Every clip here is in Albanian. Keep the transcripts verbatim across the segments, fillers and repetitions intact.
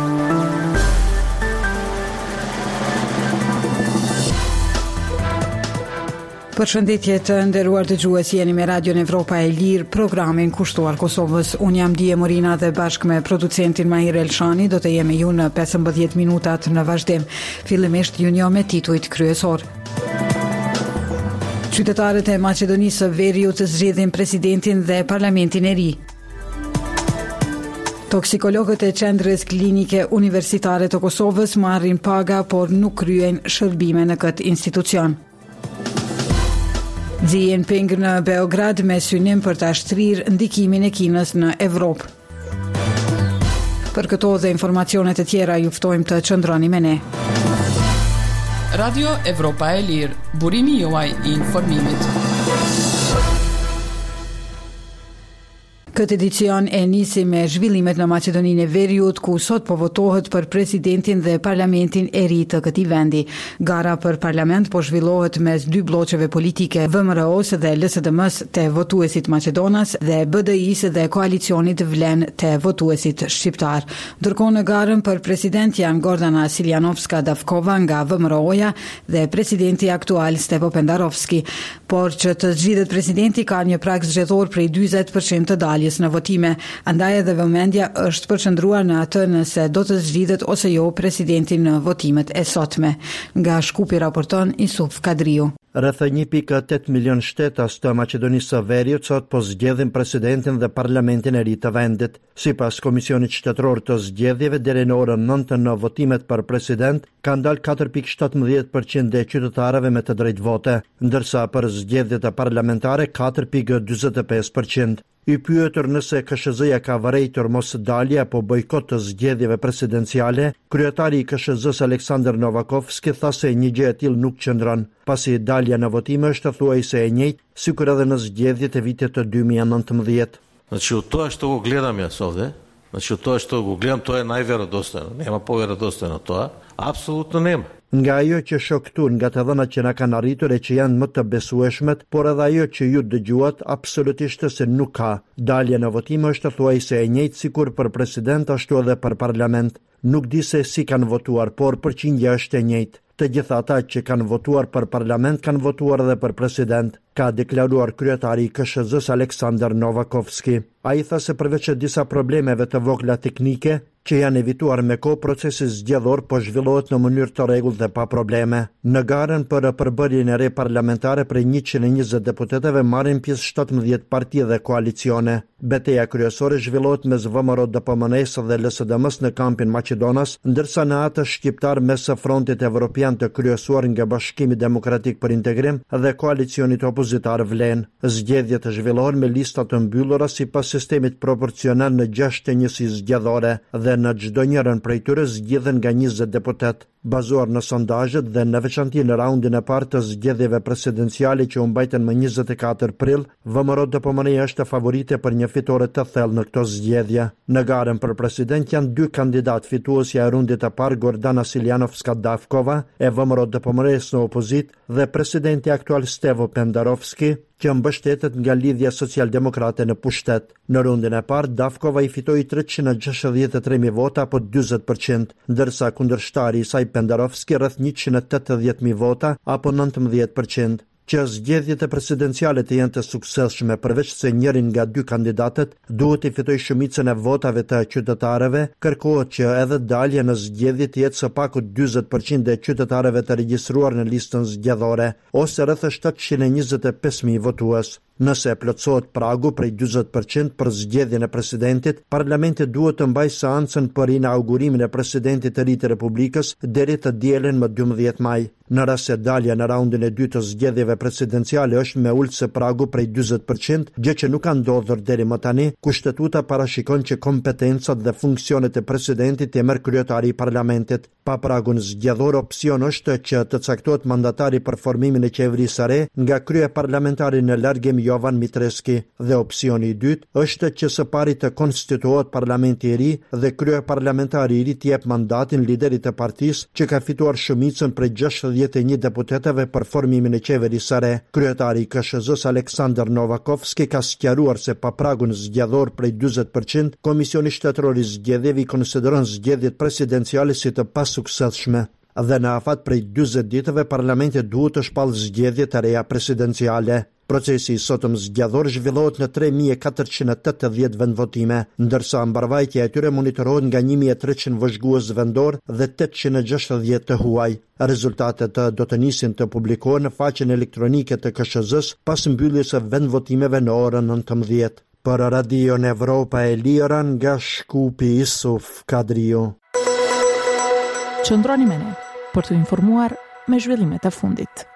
Përshëndetje të nderuar dëgjues, jeni me Radion Evropa e Lirë, programin kushtuar Kosovës. Unë jam Dije Morina dhe bashkë me producentin Mahir Elshani do të jemi ju në pesëmbëdhjetë minutat në vazhdim. Fillimisht ju njoh me titujt kryesor. Qytetarët e Maqedonisë së Veriut zgjedhin presidentin dhe parlamentin e ri. Toksikologët e qendrës klinike universitare të Kosovës marrin paga por nuk kryejnë shërbime në këtë institucion. Xi Jinping në Beograd me synim për të ashtrirë ndikimin e Kinës në Evropë. Për këto dhe informacionet e tjera ju ftojmë të qëndroni me ne. Radio Evropa e Lirë, burimi juaj i informimit. Këtë edicion e nisi me zhvillimet në Maqedoninë e Veriut, ku sot po votohet për presidentin dhe parlamentin e ri të këtij vendi. Gara për parlament po zhvillohet mes dy bloqeve politike, V M R O-s dhe L S D M-s të votuesit maqedonas dhe B D I-s dhe koalicionit Vlen të votuesit shqiptar. Ndërkohë në garën për president janë Gordana Siljanovska Davkova nga V M R O-ja dhe presidenti aktual Stevo Pendarovski. Por që të zgjidhet presidenti ka një prag zgjedhor prej njëzet përqind të daljes në votime, andaj edhe vëmendja është përqendruar në atë nëse do të zgjidhet ose jo presidenti në votimet e sotme. Nga Shkupi raporton Isuf Kadriu. Rreth një pikë tetë milion shtetas të Maqedonisë së Veriut sot po zgjedhin presidentin dhe parlamentin e ri të vendit. Sipas Komisionit Shtetëror të Zgjedhjeve, deri në orën nëntë në votimet për president kanë dalë katër pikë shtatëmbëdhjetë përqind e qytetarëve me të drejtë vote, ndërsa për zgjedhjet e parlamentare katër pikë dyzet e pesë përqind. I pyetur nëse K S Z-ja ka vërejtur mos dalje apo bojkot të zgjedhjeve presidenciale, kryetari i K S Z-s Aleksandar Novakovski tha se një gjë e tillë nuk qëndron, pasi dalja në votime është thuajse e njëjtë sikur edhe në zgjedhjet e vitit të dy mijë e nëntëmbëdhjetë. Значи тоа што го гледам јас овде, значи тоа што го гледам тоа е најверодостојно. Нема поверодостојно тоа, апсолутно нема. Nga ajo që shoktur nga të dhënat që na kanë arritur e që janë më të besueshmet, por edhe ajo që ju dëgjuat absolutisht se nuk ka. Dalja në votime është thuajse e njëjtë sikur për president ashtu edhe për parlament. Nuk di se si kanë votuar, por përqindja është e njëjtë. Të gjitha ata që kanë votuar për parlament kanë votuar edhe për president, ka deklaruar kryetari i K S Z-s Aleksandar Novakovski. Ai tha se përveç disa problemeve të vogla teknike që janë evituar me kohë, procesi zgjedhor po zhvillohet në mënyrë të rregullt dhe pa probleme. Në garën për përbërjen e re parlamentare prej njëqind e njëzet deputetëve marrin pjesë shtatëmbëdhjetë parti dhe koalicione. Betejë kryesore zhvillohet mes V M R O D P M N-s dhe L S D M-s në kampin Maqedonas, ndërsa në atë shqiptar mes Frontit Evropian të kryesuar nga Bashkimi Demokratik për Integrim dhe koalicionit opozitar Vlen. Zgjedhjet zhvillohen me lista të mbyllura sipas sistemit proporcional në gjashtë njësi zgjedhore dhe në çdo njërin prej tyre zgjidhen nga njëzet deputet. Bazuar në sondazhet dhe në veçanti në raundin e parë të zgjedhjeve presidenciale që u mbajtën më njëzet e katër prill, V M R O D P M N është favorite për një fitore të thellë në këto zgjedhje. Në garën për president janë dy kandidat, fituesja e rundit të parë Gordana Siljanovska Davkova e V M R O D P M N-s në opozit dhe presidenti aktual Stevo Pendarovski, që mbështetet nga lidhja socialdemokrate në pushtet. Në rundin e parë, Davkova i fitoi treqind e gjashtëdhjetë e tre mijë vota apo njëzet përqind, ndërsa kundërshtari i saj Pendarovski rreth njëqind e tetëdhjetë mijë vota apo nëntëmbëdhjetë përqind. Që zgjedhjet e presidenciale të jenë të suksesshme, përveç se njërin nga dy kandidatët duhet i fitojë shumicën e votave të qytetarëve, kërkohet që edhe dalja në zgjedhje të jetë së paku njëzet përqind e qytetarëve të regjistruar në listën zgjedhore, ose rreth shtatëqind e njëzet e pesë mijë votues. Nëse plotësohet pragu prej njëzet përqind për zgjedhjen e presidentit, parlamenti duhet të mbajë seancën për inaugurimin e presidentit të ri të Republikës deri të dielën më dymbëdhjetë maj. Në rast se dalja në raundin e dytë të zgjedhjeve presidenciale është me ulse pragu prej njëzet përqind, gjë që nuk ka ndodhur deri më tani, kushtetuta parashikon që kompetencat dhe funksionet e presidentit i merr kryetari i parlamentit. Pa pragun zgjedhor, opsion është që të caktohet mandatari për formimin e qeverisë së re nga krye parlamentari në largim Jovan Mitreski dhe opsioni i dytë është që së pari të konstituohet parlamenti i ri dhe kryeparlamentari i ri të jep mandatin liderit të partisë që ka fituar shumicën prej gjashtëdhjetë e një deputetëve për formimin e qeverisë së re. Kryetari i K S Z-s Aleksandar Novakovski ka sqaruar se pa pragun zgjedhor prej dyzet përqind, Komisioni Shtetëror i Zgjedhjeve i konsideron zgjedhjet presidenciale si të pasuksesshme. Dhe në afat prej dyzet ditëve parlamenti duhet të shpallë zgjedhje të reja presidenciale. Procesi i sotëm zgjedhor zhvillohet në tre mijë e katërqind e tetëdhjetë vendvotime, ndërsa mbarvajtja e tyre monitorohet nga një mijë e treqind vëzhgues vendor dhe tetëqind e gjashtëdhjetë të huaj. Rezultatet do të nisin të publikohen në faqen elektronike të K S Z-s pas mbylljes së vendvotimeve në orën nëntëmbëdhjetë. Për Radion Evropa e Lira nga Shkupi Isuf Kadriu. Qëndroni me ne për të informuar me zhvillimet e fundit.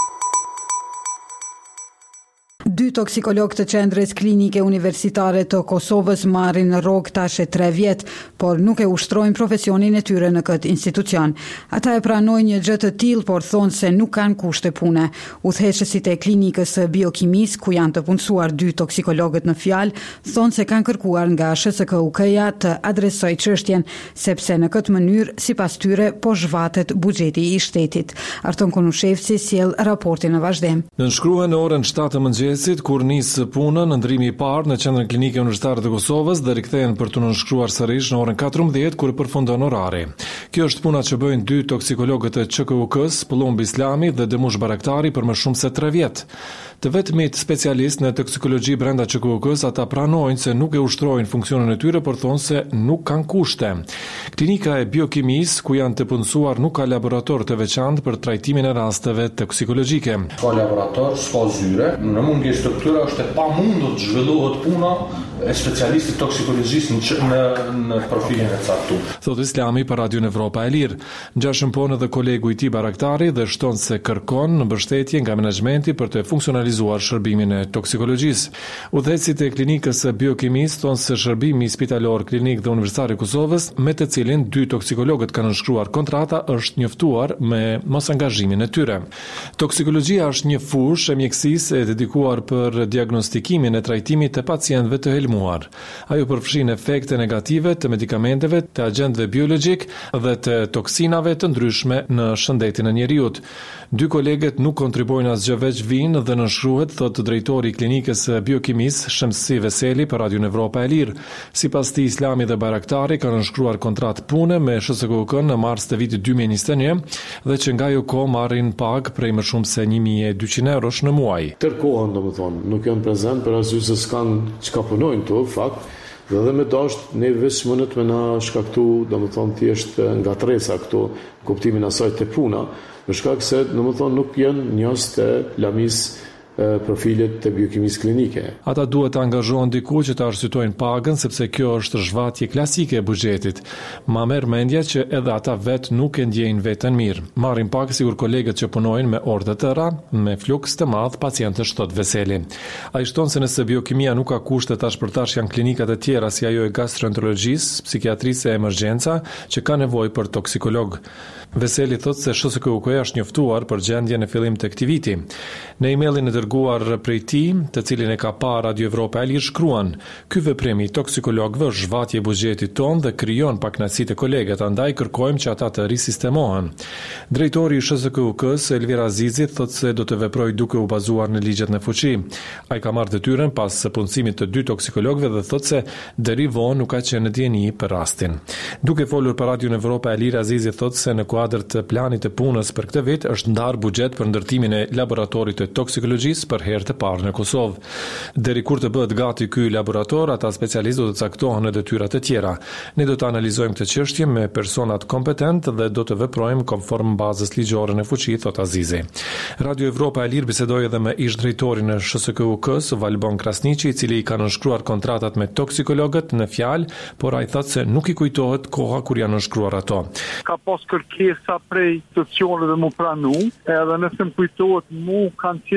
Dy toksikologë të qendrës klinike universitare të Kosovës marrin në rrogë tash e tre vjet, por nuk e ushtrojnë profesionin e tyre në këtë institucion. Ata e pranojnë një gjë të tillë, por thonë se nuk kanë kushte pune. Udhëheqësit e klinikës së biokimisë, ku janë të punësuar dy toksikologët në fjalë, thonë se kanë kërkuar nga S S K U K-ja të adresojë çështjen, sepse në këtë mënyrë, sipas tyre, po zhvatet buxheti i shtetit. Arton Konushevci sjell raportin në vazhdim. Nënshkruhen në orën shtatë të mëngjesit kur nis puna në ndrimi i parë në Qendrën Klinike Universitare të Kosovës dhe rikthehen për të nënshkruar sërish në orën katërmbëdhjetë kur përfundon orari. Kjo është puna që bëjnë dy toksikologët e Q K U K-s, Pullumbi Islami dhe Demush Baraktari për më shumë se tre vjet. Të vetmit specialist në toksikologji brenda Q K U K-s, ata pranojnë se nuk e ushtrojnë funksionin e tyre, por thonë se nuk kanë kushte. Klinika e biokimisë, ku janë të punësuar, nuk ka laborator të veçantë për trajtimin e rasteve toksikologjike. Ka laborator, s'ka zyre. Në mungesë të këtyre është e pamundur të zhvillohet puna e specialistit toksikologjisë në, në, në profilin e caktuar. Thot Islami për Radion Evropa e Lirë. Ngjashëm po edhe kolegu i tij Baraktari dhe shton se kërkon në mbështetje nga menaxhmenti për të funksionalizuar shërbimin e toksikologjisë. Udhëheqësit e klinikës së biokimisë thonë se shërbimi spitalor klinik dhe universitar i Kosovës, me të cilin dy toksikologët kanë nënshkruar kontrata, është njoftuar me mos angazhimin e tyre. Toksikologjia është një fushë e mjekësisë e dedikuar për diagnostikimin e trajtimit të pacientëve të helmuar. Ajo përfshin efekte negative të medikamenteve, të agjentëve biologjik dhe të toksinave të ndryshme në shëndetin e njerëzit. Dy kolegët nuk kontribuojnë asgjë veç vinë dhe nënshkruhet, thot drejtori i klinikës së biokimisë Shemsi Veseli për Radion Evropa e Lirë. Sipas tij, Islami dhe Baraktari kanë nënshkruar kontratë pune me S S K U K në mars të vitit dy mijë e njëzet e një dhe që nga ajo kohë marrin pagë prej më shumë se një mijë e dyqind eurosh në muaj. Tërkohën, domethënë, nuk janë prezent për arsye se s'kanë çka punojnë këtu, fakt. Dhe dhe me dasht, ne veç mënët me na shkaktu, domethënë thjesht nga tresa këtu, kuptimin asaj të puna, në shkak se domethënë nuk janë njerëz të lamis profilet të biokimisë klinike. Ata duhet të angazhohen diku që të arsytojnë pagën, sepse kjo është zhvatje klasike e buxhetit. Ma merr mendja që edhe ata vetë nuk e ndjejnë veten mirë. Marrin pagë sigur kolegët që punojnë me orë të tëra, me fluks të madh pacientësh, thot Veseli. Ai shton se nëse biokimia nuk ka kushte tash për tash janë klinikat e tjera si ajo e gastroenterologjisë, psikiatrisë e emergjenca që ka nevojë për toksikolog. Veseli thot se S S K U K është njoftuar për gjendjen e fillim të këtij viti. Në emailin e dërguar prej tij, të cilin e ka parë Radio Evropa e Lirë, shkruan: "Ky veprim i toksikologëve është zhvatje e buxhetit ton dhe krijon pakënaqësi të kolegët, andaj kërkojmë që ata të risistemohen." Drejtori i S S K U K-s, Elvira Azizi, thot se do të veprojë duke u bazuar në ligjet në fuqi. Ai ka marrë detyrën pas punësimit të dy toksikologëve dhe thot se deri vonë nuk ka qenë në dieni për rastin. Duke folur për Radio Evropa e Lirë, Azizi thot se në kuadër të planit të punës për këtë vit është ndar buxhet për ndërtimin e laboratorit të toksikologjisë për herë të parë në Kosovë. Deri kur të bëhet gati ky laborator, ata specialistë do të caktohen në detyrat e tjera. Ne do të analizojmë këtë çështje me personat kompetent dhe do të veprojmë konform bazës ligjore në fuqi, thot Azizi. Radio Evropa e Lirë bisedoi edhe me ish drejtorin e S S K U K-s, Valbon Krasniqi, i cili i ka nënshkruar kontratat me toksikologët në fjalë, por ai thot se nuk i kujtohet koha kur janë nënshkruar ato. Ka pas kërkesa prej institucioneve mu pranu, edhe nëse më kujtohet mu kanë qenë diçka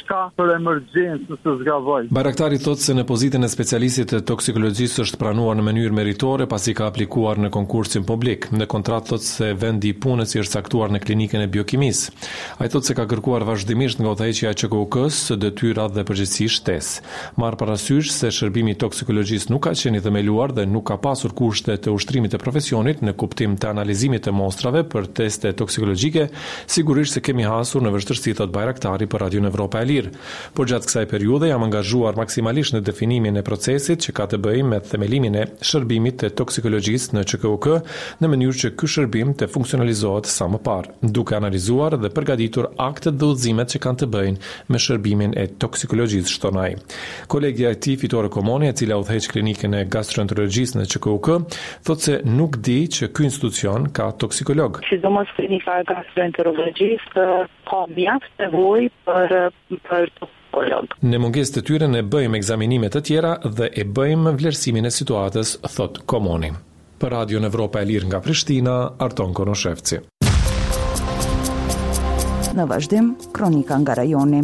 diçka për emergjencë nëse zgavoj. Bajraktari thotë se në pozitën e specialistit të toksikologjisë është pranuar në mënyrë meritore pasi ka aplikuar në konkursin publik. Në kontratë thotë se vendi i punës i është caktuar në klinikën e biokimisë. Ai thotë se ka kërkuar vazhdimisht nga udhëheqja e Ç K U K-s detyra dhe përgjegjësi shtesë. Marr parasysh se shërbimi i toksikologjisë nuk ka qenë i themeluar dhe nuk ka pasur kushte të ushtrimit të profesionit në kuptim të analizimit të mostrave për teste toksikologjike, sigurisht se kemi hasur në vështirësi, thot Bajraktari për Radio Evropa e Lirë. Por gjatë kësaj periudhe jam angazhuar maksimalisht në definimin e procesit që ka të bëjë me themelimin e shërbimit të toksikologjisë në Ç K U K në mënyrë që ky shërbim të funksionalizohet sa më parë, duke analizuar dhe përgatitur aktet dhe udhëzimet që kanë të bëjnë me shërbimin e toksikologjisë, shton ai. Kolegja e tij Fitore Komoni, e cila udhëheq klinikën e gastroenterologjisë në Ç K U K, thotë se nuk di që ky institucion ka toksikolog. Sidomos klinika e gastroenterologjisë ka mjaft nevojë për për toksikolog. Në mungesë të tyre ne bëjmë ekzaminime të tjera dhe e bëjmë vlerësimin e situatës, thot Komoni. Për Radio Evropa e Lirë nga Prishtina, Arton Konoshevci. Në vazhdim, kronika nga rajoni.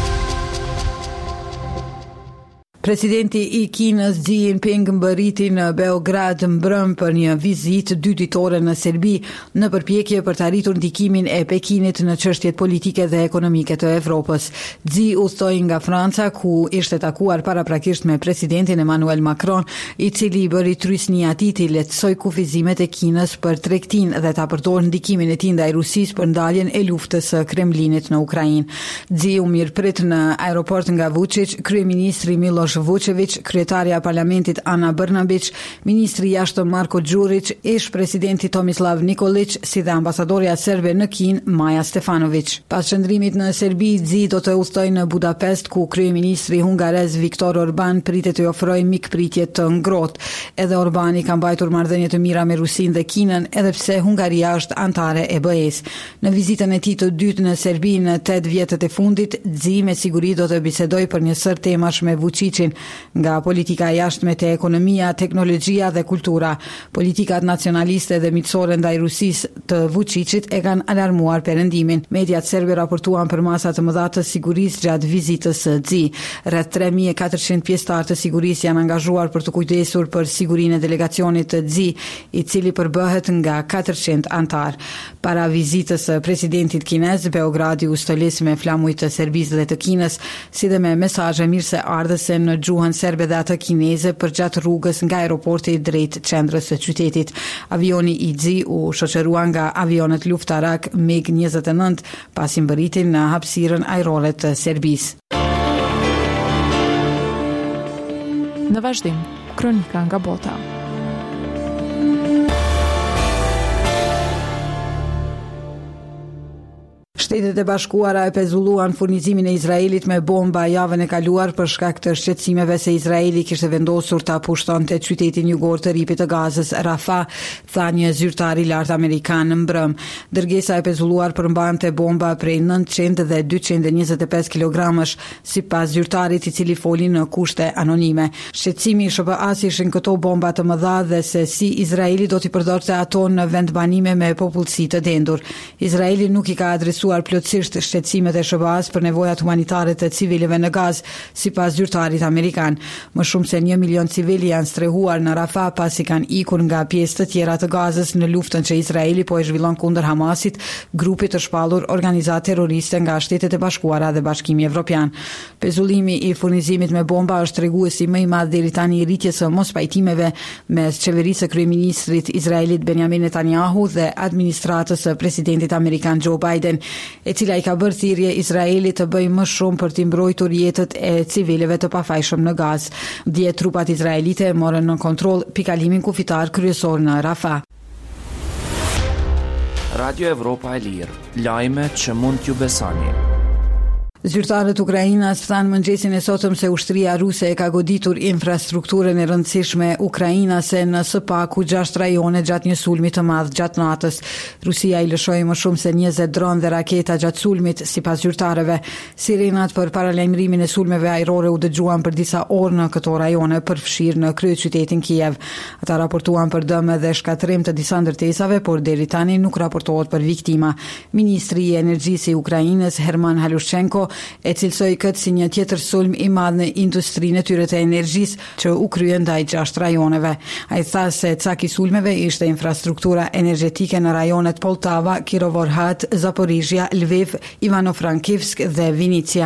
Presidenti i Kinës Xi Jinping mbërriti në Beograd mbrëm për një vizitë dy ditore në Serbi në përpjekje për të arritur ndikimin e Pekinit në çështjet politike dhe ekonomike të Evropës. Xi udhtoi nga Franca, ku ishte takuar paraprakisht me presidentin Emmanuel Macron, i cili bëri trysni atij të lehtësoj kufizimet e Kinës për tregtinë dhe ta përdorë ndikimin e tij ndaj Rusisë për ndaljen e luftës së Kremlinit në Ukrainë. Xi u mirëprit në aeroport nga Vučić, kryeministri Miloš Vučević, kryetarja e parlamentit Ana Brnabić, ministri i jashtëm Marko Đurić, ish presidenti Tomislav Nikolić, si dhe ambasadorja serbe në Kinë Maja Stefanović. Pas qëndrimit në Serbi, Xi do të udhtojë në Budapest, ku kryeministri hungarez Viktor Orban pritet të ofrojë mikpritje të ngrohtë. Edhe Orbani ka mbajtur marrëdhënie të mira me Rusinë dhe Kinën, edhe pse Hungaria është antare e B E-s. Në vizitën e tij të dytë në Serbi në tetë vjetët e fundit, Xi me siguri do të bisedojë për një sër temash me Vučićin, nga politika e jashtme te ekonomia, teknologjia dhe kultura. Politikat nacionaliste dhe miqësore ndaj Rusisë të Vučićit e kanë alarmuar perëndimin. Mediat serbe raportuan për masa të mëdha të sigurisë gjatë vizitës së Xi. Rreth tre mijë e katërqind pjesëtar të sigurisë janë angazhuar për të kujdesur për sigurinë e delegacionit të Xi, i cili përbëhet nga katërqind antar. Para vizitës së presidentit kinez, Beogradi u stolis me flamujt të Serbisë dhe të Kinës, si dhe me mesazhe mirëseardhëse në gjuhën serbe dhe atë kineze përgjatë rrugës nga aeroporti drejt qendrës së qytetit. Avioni i Xi u shoqërua nga avionet luftarak MiG njëzet e nëntë pasi mbërritin në hapësirën ajrore të Serbisë. Në vazhdim, kronika nga bota. Shtetet e Bashkuara e pezulluan furnizimin e Izraelit me bomba javën e kaluar për shkak të shqetësimeve se Izraeli kishte vendosur ta pushtonte qytetin jugor të ripit të Gazës, Rafah, tha një zyrtar i lartë amerikan në mbrëm. Dërgesa e pezulluar përmbante bomba prej nëntëqind dhe dyqind e njëzet e pesë kilogramësh, sipas zyrtarit i cili foli në kushte anonime. Shqetësimi i S B A-s ishin këto bomba të mëdha dhe se si Izraeli do t'i përdorte ato në vendbanime me popullsi të dendur. Izraeli nuk i ka adresuar plotësisht shqetësimet e S B A-s për nevojat humanitare të civilëve në Gazë, sipas zyrtarit amerikan. Më shumë se një milion civili janë strehuar në Rafah pasi kanë ikur nga pjesë të tjera të Gazës në luftën që Izraeli po e zhvillon kundër Hamasit, grupit të shpallur organizatë terroriste nga Shtetet e Bashkuara dhe Bashkimi Evropian. Pezullimi i furnizimit me bomba është treguesi më i madh deri tani i rritjes së mospajtimeve mes qeverisë së kryeministrit izraelit Benjamin Netanyahu dhe administratës së presidentit amerikan Joe Biden, e cila i ka bërë thirrje Izraelit të bëjë më shumë për t'i mbrojtur jetët e civilëve të pafajshëm në Gazë. Dje trupat izraelite morën në kontroll pikalimin kufitar kryesor në Rafah. Radio Evropa e Lirë, lajme që mund t'ju besoni. Zyrtarët Ukrainas thanë mëngjesin e sotëm se ushtria ruse e ka goditur infrastrukturën e rëndësishme ukrainase në së paku gjashtë rajone gjatë një sulmi të madh gjatë natës. Rusia i lëshoi më shumë se njëzet dronë dhe raketa gjatë sulmit, sipas zyrtarëve. Sirenat për paralajmërimin e sulmeve ajrore u dëgjuan për disa orë në këto rajone, përfshirë në kryeqytetin Kiev. Ata raportuan për dëme dhe shkatrim të disa ndërtesave, por deri tani nuk raportohet për viktima. Ministri i Energjisë i Ukrainës Herman Halushchenko e cilësoi këtë si një tjetër sulm i madh në industrinë e tyre të energjisë që u kryen ndaj gjashtë rajoneve. Ai tha se cak i sulmeve ishte infrastruktura energjetike në rajonet Poltava, Kirovohrad, Zaporizhia, Lviv, Ivano-Frankivsk dhe Vinicia.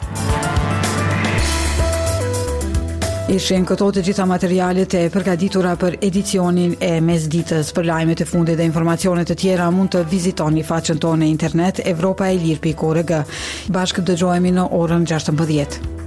Ishin këto të gjitha materialet e përgatitura për edicionin e mesditës. Për lajmet e fundit dhe informacionet të tjera mund të vizitoni faqen tonë në internet evropaelir pikë org. Bashkë dëgjohemi në orën gjashtëmbëdhjetë.